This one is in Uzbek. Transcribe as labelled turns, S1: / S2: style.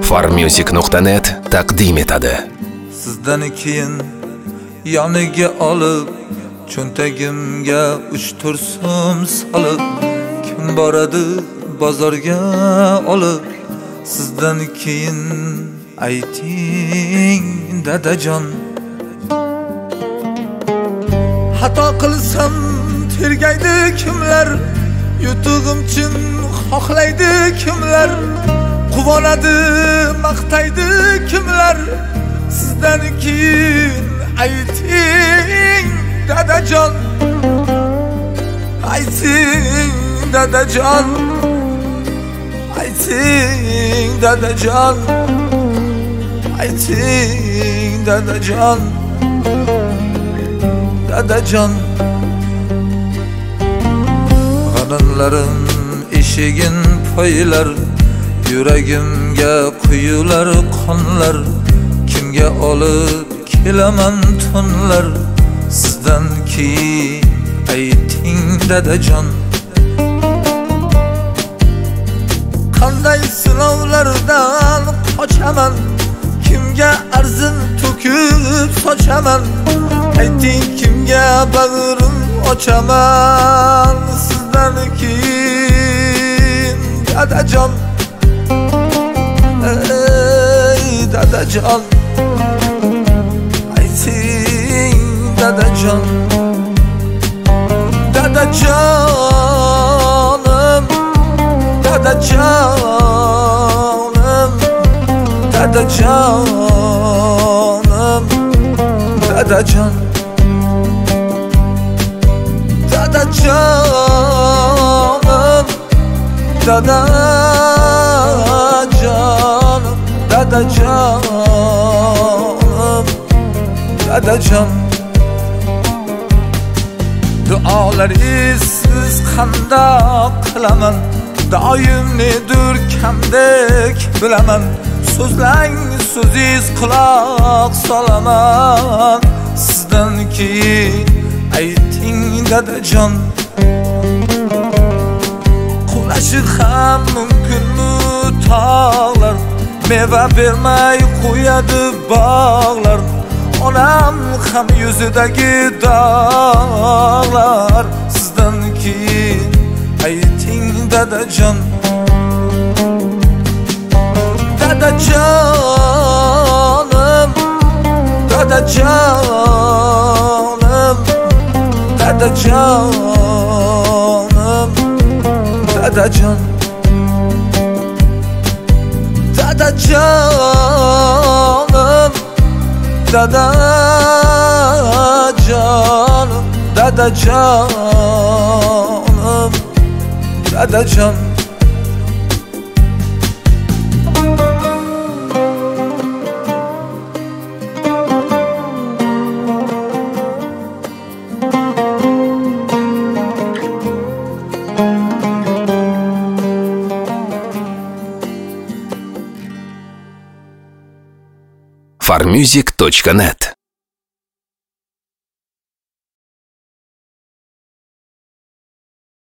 S1: farmusic.net taqdim etadi.
S2: Sizdan keyin yoniga olib, cho'ntagimga 3-4 so'm solib, kim boradi bozorga olib, sizdan keyin ayting dadajon. Xato qilsam tergaydi kimlar, yutug'im chin xohlaydi kimlar, quvonadi maqtaydi kimlar, sizdan keyin ayting dadajon. Ayting dadajon, ayting dadajon, ayting dadajon, dadajon. G'animlarim eshigin poylar, yuragimga quyular qonlar, kimga olib kelaman tunlar, sizdan keyin ayting dadajon. Qanday sinovlardan qochaman, kimga arzin to'kib sochaman, ayting kimga bag'rim ochaman, sizdan keyin dadajon. Ey dadajon, ayting dadajon, dadajonim, dadajonim, dadajonim, dadajon, dadajonim, dadajonim, dadajonim, dadajon. Duolaringiz qandoq qilaman, doim nedir kamdek bilaman, so'zlang so'zingiz quloq solaman, sizdan keyin ayting dadajon. Qulashi ham mumkinmi tog'lar, meva bermay qo'yadi bog'lar, onam ham yuzidagi dog'lar, sizdan keyin ayting dadajon. Dadajonim, dadajonim, dadajonim, dadajon, dadajonim, dadajonim, dadajonim, dadajon.
S1: farmusic.net